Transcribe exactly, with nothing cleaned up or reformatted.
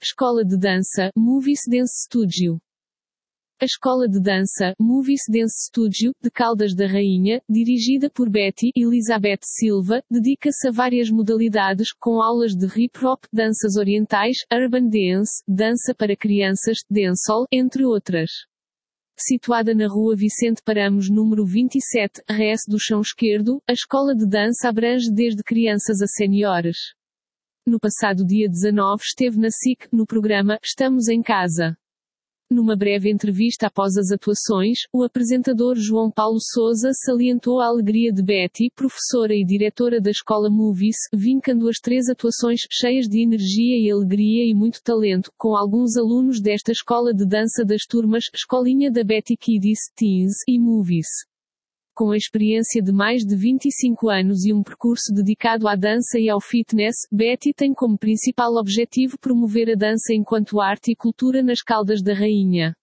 Escola de Dança, Movies Dance Studio. A Escola de Dança, Movies Dance Studio, de Caldas da Rainha, dirigida por Betty Elizabeth Silva, dedica-se a várias modalidades, com aulas de hip-hop, danças orientais, urban dance, dança para crianças, dancehall, entre outras. Situada na Rua Vicente Paramos número vinte e sete, R S do Chão Esquerdo, a escola de dança abrange desde crianças a seniores. No passado dia dezanove esteve na S I C, no programa Estamos em Casa. Numa breve entrevista após as atuações, o apresentador João Paulo Sousa salientou a alegria de Betty, professora e diretora da escola Movies, vincando as três atuações, cheias de energia e alegria e muito talento, com alguns alunos desta escola de dança das turmas, Escolinha da Betty Kiddies, Teens e Movies. Com a experiência de mais de vinte e cinco anos e um percurso dedicado à dança e ao fitness, Betty tem como principal objetivo promover a dança enquanto arte e cultura nas Caldas da Rainha.